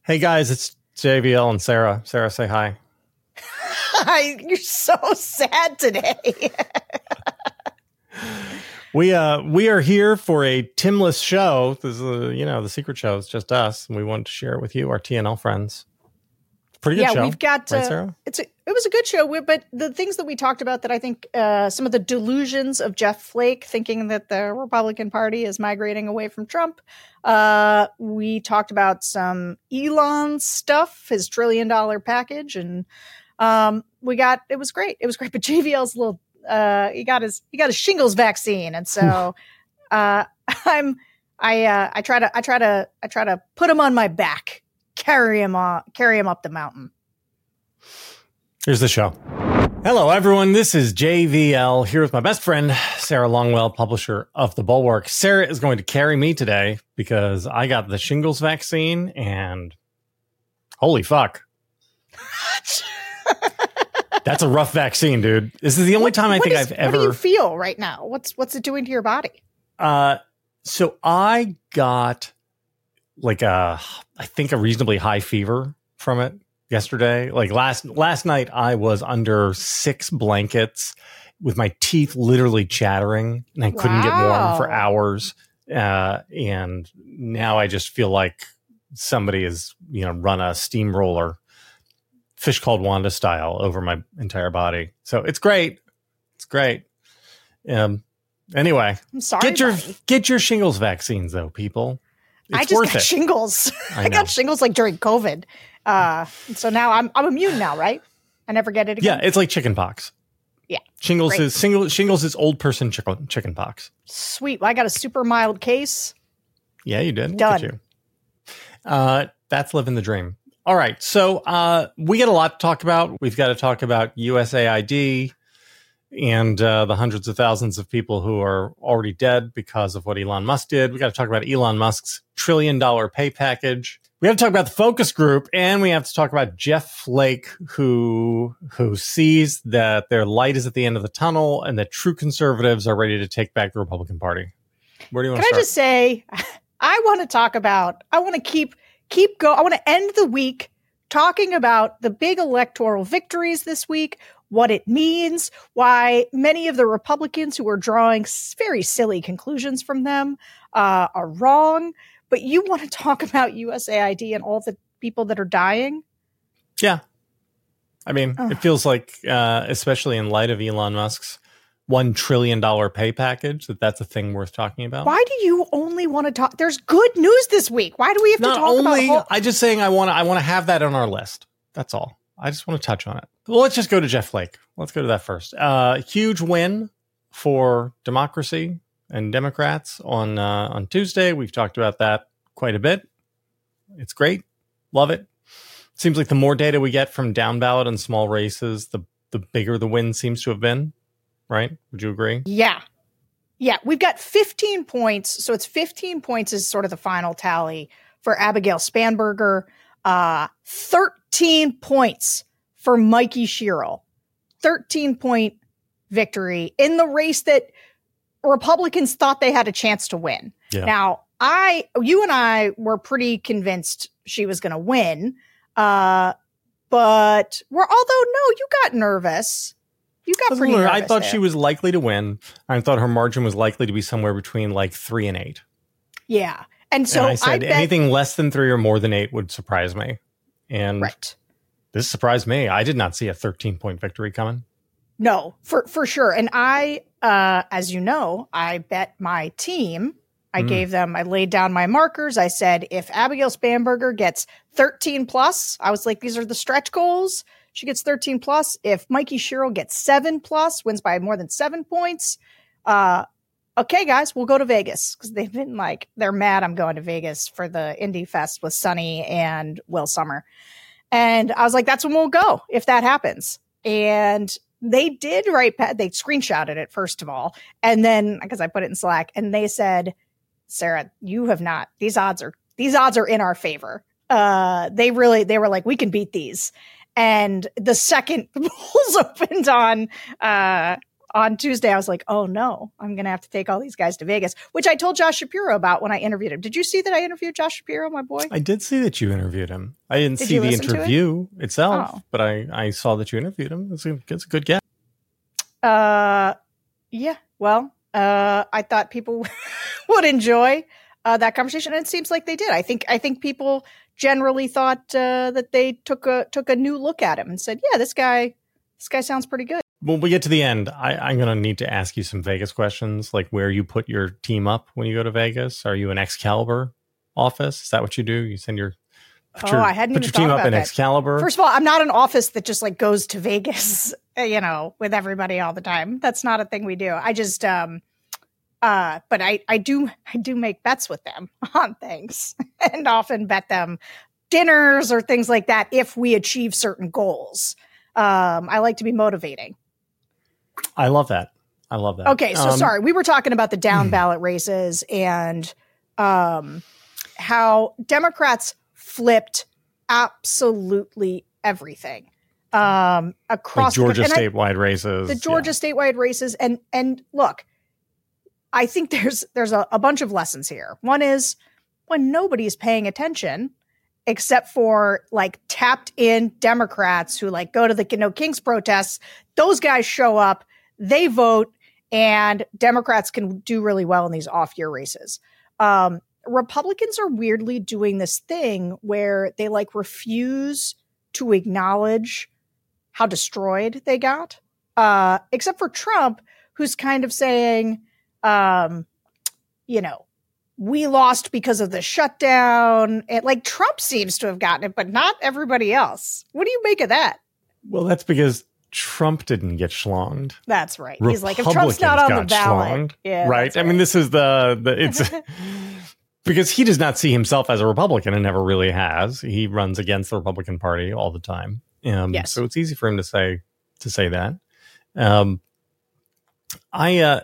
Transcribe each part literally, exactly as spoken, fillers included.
Hey guys, it's J V L and Sarah. Sarah, say hi. Hi, you're so sad today. we uh we are here for a Timless show. This is uh, you know the secret show. It's just us, and we wanted to share it with you, our T N L friends. Pretty good yeah, show. we've got right, uh, Sarah? it's a, it was a good show, we, but the things that we talked about that I think uh, some of the delusions of Jeff Flake thinking that the Republican Party is migrating away from Trump. Uh, we talked about some Elon stuff, his trillion dollar package, and um, we got it was great. It was great. But J V L's little uh, he got his he got his shingles vaccine, and so uh, I'm I uh, I try to I try to I try to put him on my back. Carry him on, carry him up the mountain. Here's the show. Hello, everyone. This is J V L here with my best friend, Sarah Longwell, publisher of The Bulwark. Sarah is going to carry me today because I got the shingles vaccine and holy fuck. That's a rough vaccine, dude. This is the only what, time I think is, I've ever. What do you feel right now? What's what's it doing to your body? Uh, so I got like a, I think a reasonably high fever from it yesterday. Like last last night, I was under six blankets with my teeth literally chattering, and I couldn't get warm for hours. Uh, and now I just feel like somebody has, you know, run a steamroller, Fish Called Wanda style, over my entire body. So it's great. It's great. Um. Anyway, I'm sorry. Get your buddy. get your shingles vaccines, though, people. It's I just worth got it. shingles. I, I got shingles like during COVID. Uh, so now I'm I'm immune now, right? I never get it again. Yeah, it's like chicken pox. Yeah, shingles great. is single shingles is old person chicken chicken pox. Sweet. Well, I got a super mild case. Yeah, you did. Done. Look at you. Uh, that's living the dream. All right, so uh, we got a lot to talk about. We've got to talk about U S A I D and uh, the hundreds of thousands of people who are already dead because of what Elon Musk did. We got to talk about Elon Musk's trillion dollar pay package. We have to talk about the focus group, and we have to talk about Jeff Flake, who who sees that their light is at the end of the tunnel and that true conservatives are ready to take back the Republican Party. Where do you want Can to I start? just say, I want to talk about, I want to keep, keep go. I want to end the week talking about the big electoral victories this week, what it means, why many of the Republicans who are drawing very silly conclusions from them uh, are wrong. But you want to talk about U S A I D and all the people that are dying? Yeah. I mean, Ugh. it feels like, uh, especially in light of Elon Musk's one trillion dollars pay package, that that's a thing worth talking about. Why do you only want to talk? There's good news this week. Why do we have Not to talk only, about? Whole- I just saying I want to I want to have that on our list. That's all. I just want to touch on it. Well, let's just go to Jeff Flake. Let's go to that first. Uh, huge win for democracy and Democrats on uh, on Tuesday. We've talked about that quite a bit. It's great. Love it. Seems like the more data we get from down ballot and small races, the the bigger the win seems to have been. Right? Would you agree? Yeah. Yeah. We've got fifteen points. So it's fifteen points is sort of the final tally for Abigail Spanberger. Uh, thirteen points for Mikey Sherrill. thirteen point victory in the race that Republicans thought they had a chance to win. Yeah. Now, I, you and I were pretty convinced she was going to win. Uh, but we're, although no, you got nervous. You got pretty nervous. I thought there. she was likely to win. I thought her margin was likely to be somewhere between like three and eight. Yeah. And so and I said I bet, anything less than three or more than eight would surprise me. And right. this surprised me. I did not see a thirteen point victory coming. No, for, for sure. And I, uh, as you know, I bet my team. I mm. gave them, I laid down my markers. I said, if Abigail Spanberger gets thirteen plus, I was like, these are the stretch goals. She gets thirteen plus. If Mikey Sherrill gets seven plus, wins by more than seven points. Uh, okay, guys, we'll go to Vegas because they've been like, they're mad I'm going to Vegas for the Indie Fest with Sonny and Will Summer. And I was like, that's when we'll go if that happens. And they did write, they screenshotted it, first of all. And then, because I put it in Slack, and they said, Sarah, you have not, these odds are, these odds are in our favor. Uh, they really, they were like, we can beat these. And the second the polls opened on uh, on Tuesday, I was like, oh no, I'm going to have to take all these guys to Vegas, which I told Josh Shapiro about when I interviewed him. Did you see that I interviewed Josh Shapiro, my boy? I did see that you interviewed him. I didn't Did see you the listen to it? interview itself, Oh. but I, I saw that you interviewed him. It's a, it's a good guess. Uh, yeah, well, uh, I thought people would enjoy uh, that conversation, and it seems like they did. I think I think people generally thought uh, that they took a took a new look at him and said, yeah, this guy this guy sounds pretty good. When we get to the end, I, I'm going to need to ask you some Vegas questions, like where you put your team up when you go to Vegas. Are you an Excalibur office? Is that what you do? You send your put Oh, your, I hadn't put even your team thought up about in that. Excalibur. First of all, I'm not an office that just like goes to Vegas, you know, with everybody all the time. That's not a thing we do. I just, um, uh, but I, I do, I do make bets with them on things and often bet them dinners or things like that if we achieve certain goals. Um, I like to be motivating. I love that. I love that. Okay, so Um, sorry, we were talking about the down ballot races and um, how Democrats flipped absolutely everything um, like across Georgia the, and I- statewide races. the Georgia statewide races, and and look, I think there's there's a, a bunch of lessons here. One is when nobody's paying attention, except for like tapped in Democrats who like go to the No Kings protests. Those guys show up, they vote, and Democrats can do really well in these off year races. Um, Republicans are weirdly doing this thing where they like refuse to acknowledge how destroyed they got, uh, except for Trump, who's kind of saying, um, you know, we lost because of the shutdown. And like Trump seems to have gotten it, but not everybody else. What do you make of that? Well, that's because Trump didn't get schlonged. That's right. He's like, if Trump's not on the got ballot, schlonged, yeah, right? that's I mean, right. this is the, the it's because he does not see himself as a Republican and never really has. He runs against the Republican Party all the time. Um, Yes. So it's easy for him to say to say that. Um, I uh,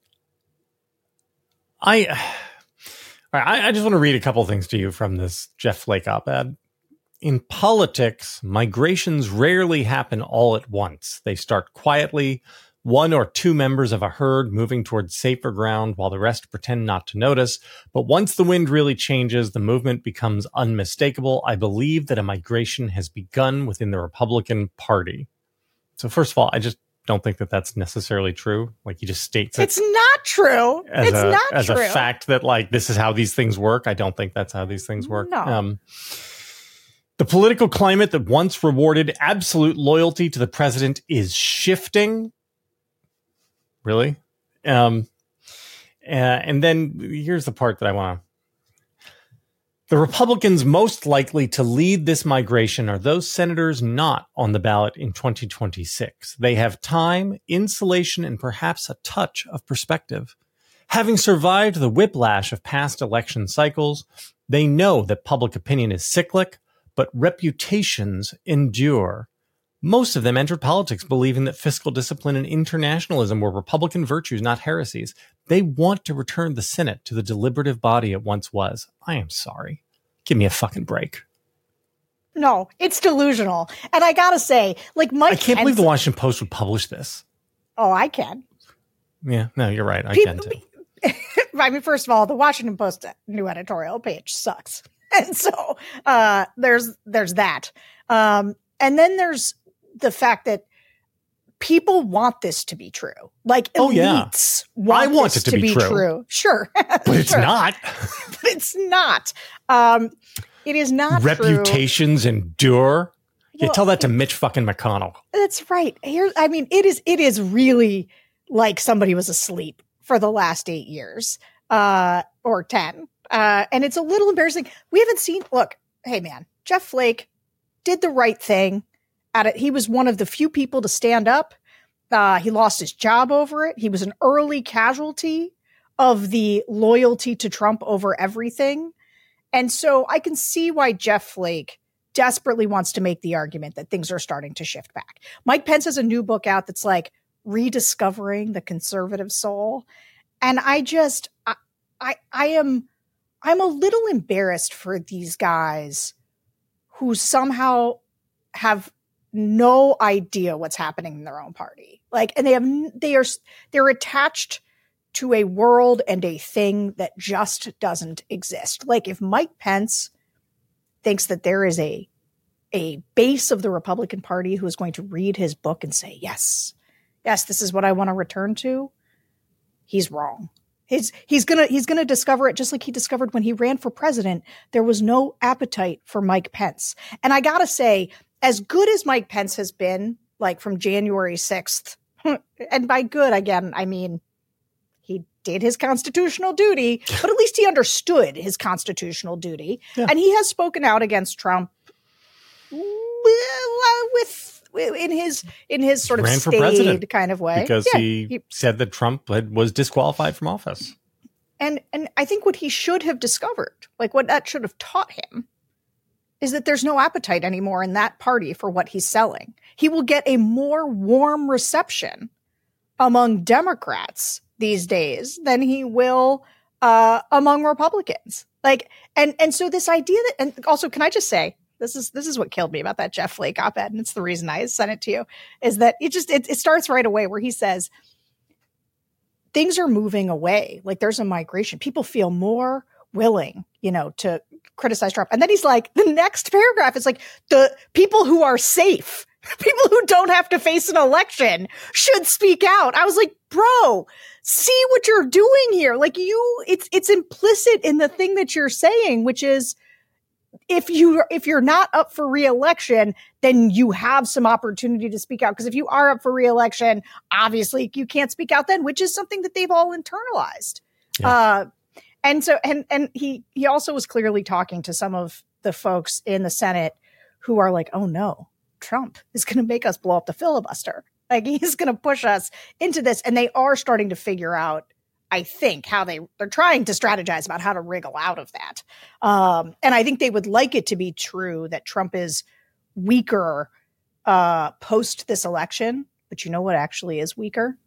I. All right, I, I just want to read a couple things to you from this Jeff Flake op-ed. In politics, migrations rarely happen all at once. They start quietly, one or two members of a herd moving towards safer ground while the rest pretend not to notice. But once the wind really changes, the movement becomes unmistakable. I believe that a migration has begun within the Republican Party. So first of all, I just don't think that that's necessarily true. Like he just states it It's not true. as It's a not as true. a fact that like this is how these things work. I don't think that's how these things work. No. Um, the political climate that once rewarded absolute loyalty to the president is shifting. Really? Um, uh, and then here's the part that I want to. The Republicans most likely to lead this migration are those senators not on the ballot in twenty twenty-six. They have time, insulation, and perhaps a touch of perspective. Having survived the whiplash of past election cycles, they know that public opinion is cyclic, but reputations endure. Most of them entered politics believing that fiscal discipline and internationalism were Republican virtues, not heresies. They want to return the Senate to the deliberative body it once was. I am sorry. Give me a fucking break. No, it's delusional. And I gotta say, like Mike I can't Pence- believe the Washington Post would publish this. Oh, I can. Yeah, no, you're right. I People- can too. I mean, first of all, the Washington Post new editorial page sucks. And so uh, there's there's that. Um, and then there's the fact that people want this to be true. Like elites Oh, yeah. want, I want this it to be true. Sure. But it's Sure. not. But it's not. Um, it is not true. Reputations endure. You Well, tell that to Mitch fucking McConnell. That's right. Here, I mean, it is. It is really like somebody was asleep for the last eight years, uh, or ten, uh, and it's a little embarrassing. We haven't seen. Look, hey man, Jeff Flake did the right thing. At it, he was one of the few people to stand up. Uh, he lost his job over it. He was an early casualty of the loyalty to Trump over everything, and so I can see why Jeff Flake desperately wants to make the argument that things are starting to shift back. Mike Pence has a new book out that's like rediscovering the conservative soul. And I just, I, I, I am, I'm a little embarrassed for these guys who somehow have no idea what's happening in their own party. Like, and they have, they are, they're attached to a world and a thing that just doesn't exist. Like, if Mike Pence thinks that there is a, a base of the Republican Party who is going to read his book and say, yes, yes, this is what I want to return to, he's wrong. He's, he's gonna, he's gonna discover it just like he discovered when he ran for president. There was no appetite for Mike Pence. And I gotta say, as good as Mike Pence has been, like from January sixth, and by good, again, I mean, he did his constitutional duty, but at least he understood his constitutional duty. Yeah. And he has spoken out against Trump with, in his, in his sort of staid kind of way. Because yeah, he, he said that Trump had, was disqualified from office. And, and I think what he should have discovered, like what that should have taught him, is that there's no appetite anymore in that party for what he's selling. He will get a more warm reception among Democrats these days than he will uh, among Republicans. Like, and and so this idea that, and also, can I just say, this is this is what killed me about that Jeff Flake op-ed, and it's the reason I sent it to you, is that it just it, it starts right away where he says things are moving away. Like, there's a migration. People feel more willing, you know, to criticize Trump. And then he's like, the next paragraph is like, the people who are safe, people who don't have to face an election should speak out. I was like, bro, see what you're doing here. Like, you, it's, it's implicit in the thing that you're saying, which is if you, if you're not up for re-election, then you have some opportunity to speak out. Because if you are up for re-election, obviously you can't speak out then, which is something that they've all internalized. Yeah. Uh, And so, and, and he, he also was clearly talking to some of the folks in the Senate who are like, oh no, Trump is going to make us blow up the filibuster. Like, he's going to push us into this. And they are starting to figure out, I think, how they, they're trying to strategize about how to wriggle out of that. Um, and I think they would like it to be true that Trump is weaker uh, post this election. But you know what actually is weaker?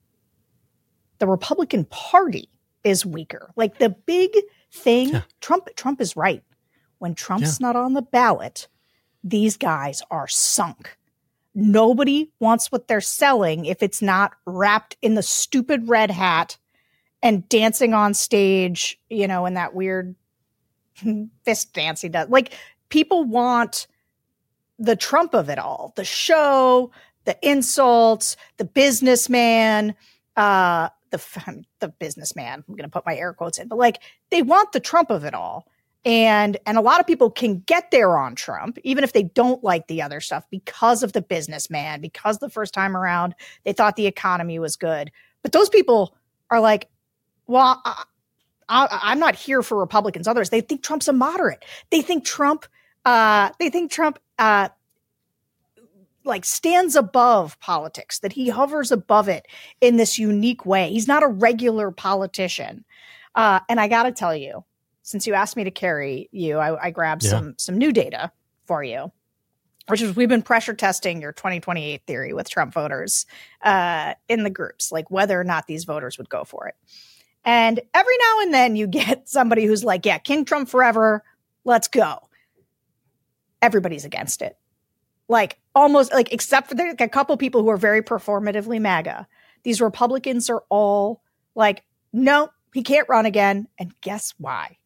The Republican Party is weaker. Like, the big thing, yeah. Trump, Trump is right. When Trump's yeah. not on the ballot, these guys are sunk. Nobody wants what they're selling if it's not wrapped in the stupid red hat and dancing on stage, you know, in that weird fist dance he does. Like, people want the Trump of it all, the show, the insults, the businessman, uh, The, the businessman, I'm going to put my air quotes in, but like, they want the Trump of it all. And, and a lot of people can get there on Trump, even if they don't like the other stuff, because of the businessman, because the first time around they thought the economy was good. But those people are like, well, I, I, I'm not here for Republicans. Others, they think Trump's a moderate. They think Trump, uh, they think Trump, uh, like stands above politics, that he hovers above it in this unique way. He's not a regular politician. Uh, and I got to tell you, since you asked me to carry you, I, I grabbed yeah. some, some new data for you, which is we've been pressure testing your twenty twenty-eight theory with Trump voters uh, in the groups, like whether or not these voters would go for it. And every now and then you get somebody who's like, yeah, King Trump forever. Let's go. Everybody's against it. Like, almost like, except for there, a couple people who are very performatively MAGA. These Republicans are all like, no, he can't run again. And guess why?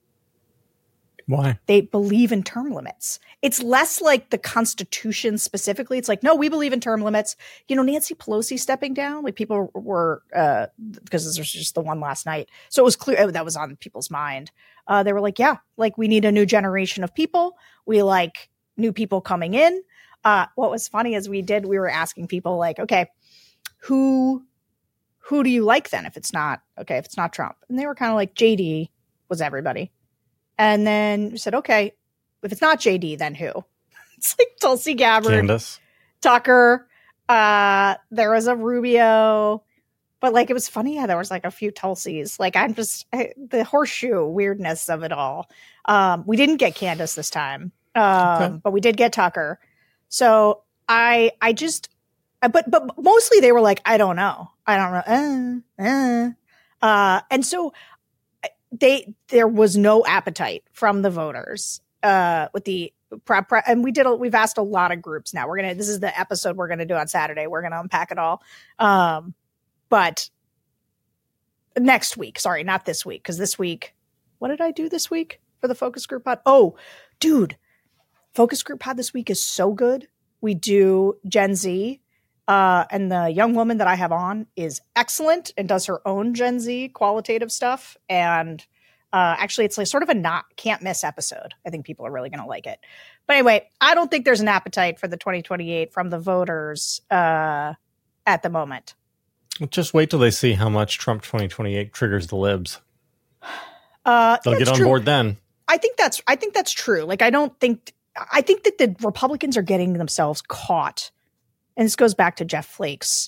Why? They believe in term limits. It's less like the Constitution specifically. It's like, no, we believe in term limits. You know, Nancy Pelosi stepping down, like people were, uh, because this was just the one last night. So it was clear that was on people's mind. Uh, they were like, yeah, like we need a new generation of people. We like new people coming in. Uh, what was funny is we did, we were asking people like, okay, who, who do you like then? If it's not, okay, if it's not Trump. And they were kind of like, J D was everybody. And then we said, okay, if it's not J D, then who? It's like Tulsi Gabbard, Candace, Tucker. Uh, there was a Rubio, but like, it was funny. Yeah, there was like a few Tulsis. Like, I'm just I, the horseshoe weirdness of it all. Um, we didn't get Candace this time, um, okay. but we did get Tucker. So I, I just, but, but mostly they were like, I don't know. I don't know. Uh, uh. Uh, and so they, there was no appetite from the voters, uh, with the, pre- pre- and we did. A, we've asked a lot of groups now. We're gonna. This is the episode we're gonna do on Saturday. We're gonna unpack it all. Um, but next week, sorry, not this week, because this week, what did I do this week for the focus group pod? Oh, dude, focus group pod this week is so good. We do Gen Z. Uh, and the young woman that I have on is excellent and does her own Gen Z qualitative stuff. And uh, actually, it's like sort of a not can't miss episode. I think people are really going to like it. But anyway, I don't think there's an appetite for the twenty twenty-eight from the voters uh, at the moment. Just wait till they see how much Trump twenty twenty-eight triggers the libs. Uh, They'll get on true. board then. I think that's I think that's true. Like, I don't think I think that the Republicans are getting themselves caught. And this goes back to Jeff Flake's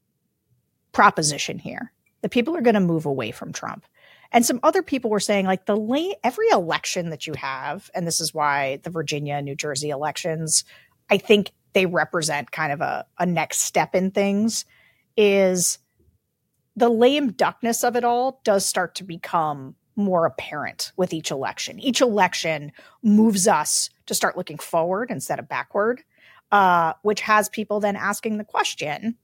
proposition here. The people are going to move away from Trump. And some other people were saying, like, the late, every election that you have, and this is why the Virginia, New Jersey elections, I think they represent kind of a, a next step in things, is the lame duckness of it all does start to become more apparent with each election. Each election moves us to start looking forward instead of backward. Uh, which has people then asking the question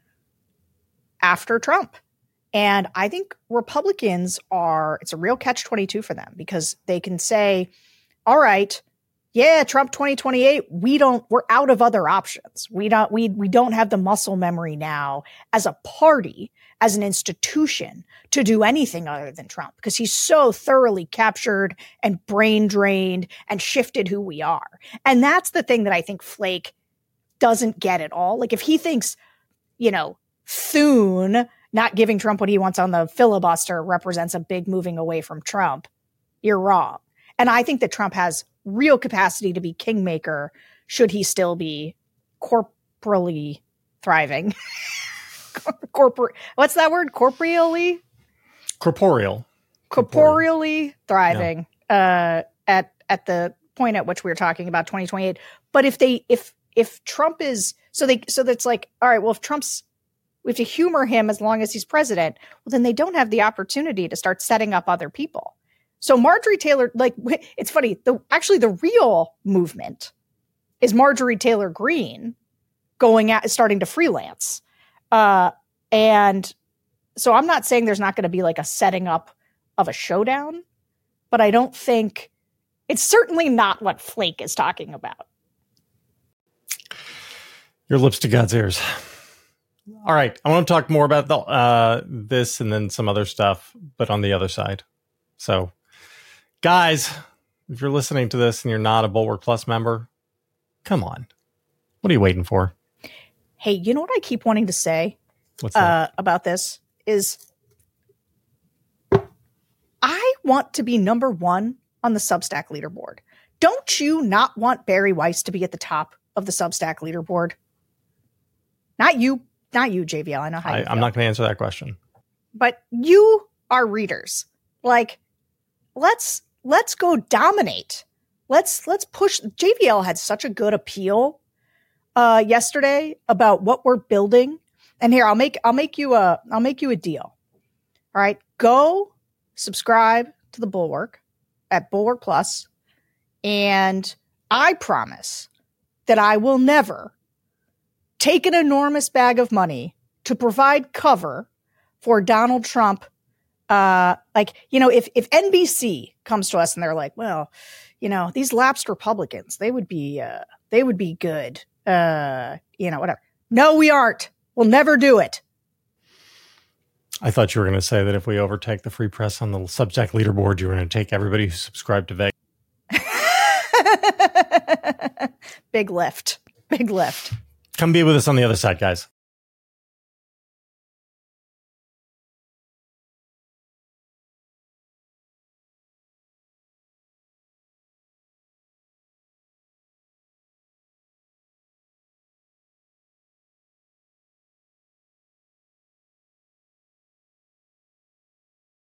after Trump. And I think Republicans are, it's a real catch twenty-two for them, because they can say, all right, yeah, Trump twenty twenty-eight, we don't, we're out of other options. We don't, we, we don't have the muscle memory now as a party, as an institution, to do anything other than Trump, because he's so thoroughly captured and brain drained and shifted who we are. And that's the thing that I think Flake doesn't get at all. Like, if he thinks, you know, Thune not giving Trump what he wants on the filibuster represents a big moving away from Trump, you're wrong. And I think that Trump has real capacity to be kingmaker should he still be corporally thriving. Corporate, what's that word? Corporeally? Corporeal. Corporeally thriving yeah. uh, at at the point at which we were talking about twenty twenty-eight. But if they if if Trump is so they so that's like, all right, well, if Trump's, we have to humor him as long as he's president, well, then they don't have the opportunity to start setting up other people. So Marjorie Taylor, like, it's funny, the actually the real movement is Marjorie Taylor Greene going out, starting to freelance. Uh, and so I'm not saying there's not going to be like a setting up of a showdown, but I don't think it's certainly not what Flake is talking about. Your lips to God's ears. All right. I want to talk more about the, uh, this and then some other stuff, but on the other side. So, guys, if you're listening to this and you're not a Bulwark Plus member, come on. What are you waiting for? Hey, you know what I keep wanting to say What's that? Uh, about this is I want to be number one on the Substack leaderboard. Don't you not want Barry Weiss to be at the top of the Substack leaderboard? Not you, not you, J V L. I know how I, you feel. I'm not going to answer that question. But you are readers. Like, let's let's go dominate. Let's let's push. J V L had such a good appeal uh, yesterday about what we're building. And here, I'll make I'll make you a I'll make you a deal. All right, go subscribe to the Bulwark at Bulwark Plus, and I promise that I will never take an enormous bag of money to provide cover for Donald Trump. Uh, like, you know, if, if N B C comes to us and they're like, well, you know, these lapsed Republicans, they would be, uh, they would be good. Uh, you know, whatever. No, we aren't. We'll never do it. I thought you were going to say that if we overtake the free press on the Substack leaderboard, you were going to take everybody who subscribed to Vegas. Big lift. Big lift. Come be with us on the other side, guys.